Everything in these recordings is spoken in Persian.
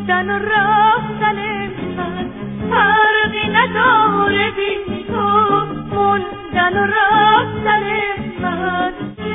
موندن و رفتن من فرقی نداره بی تو موندن و رفتن من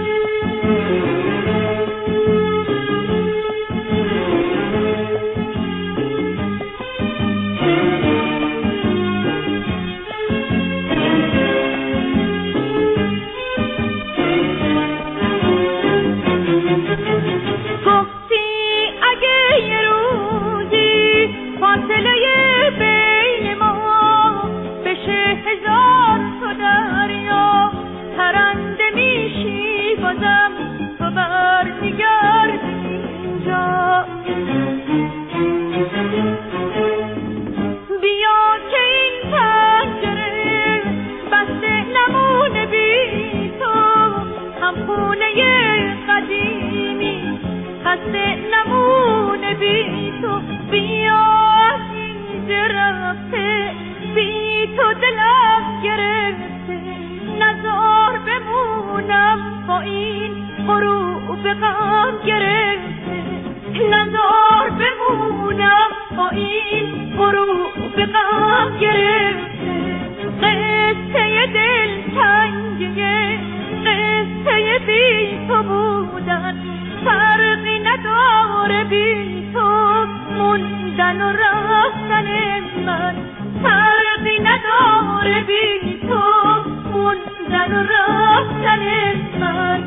نمونه بی تو بیا اینجا رفته بی تو دلم گرفته نزار بمونم با این غروب غم گرفته نزار بمونم با این غروب غم گرفته قصه دل تنگیه قصه بی تو بودن فرقی نداره بی تو موندن و رفتن من فرقی نداره بی تو موندن و رفتن من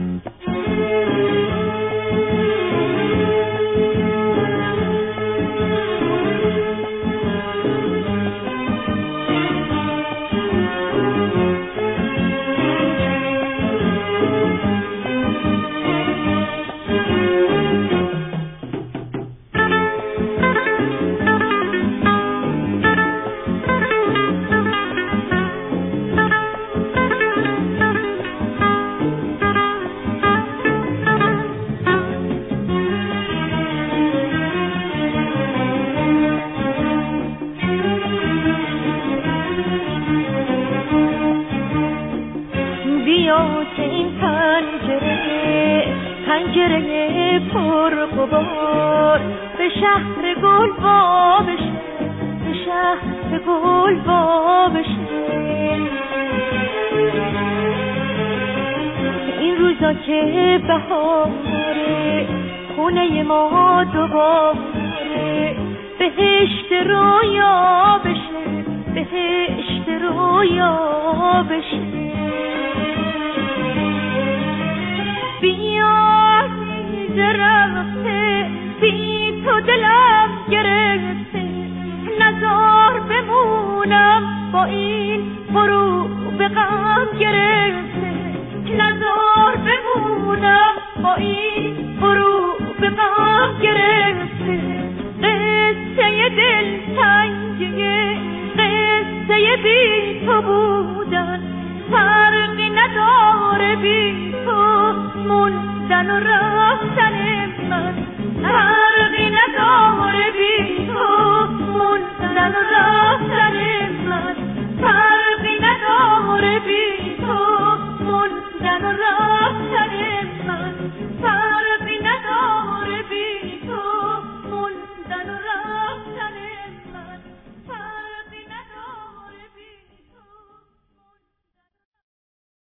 که این پنجره پر غبار به شهر گل وا بشه به شهر گل وا بشه این روزا که بهاره خونه ما دوباره بهشت رویا بشه بهشت رویا بشه بیا رفته بی تو دلم گرفته نزار بمونم با این غروب غم گرفته نزار بمونم با این غروب غم گرفته قصه دل تنگیه قصه بی تو بودن فرقی نداره بی تو موندن و رفتن من فرقی نداره بی تو موندن و رفتن من فرقی نداره بی تو موندن و رفتن من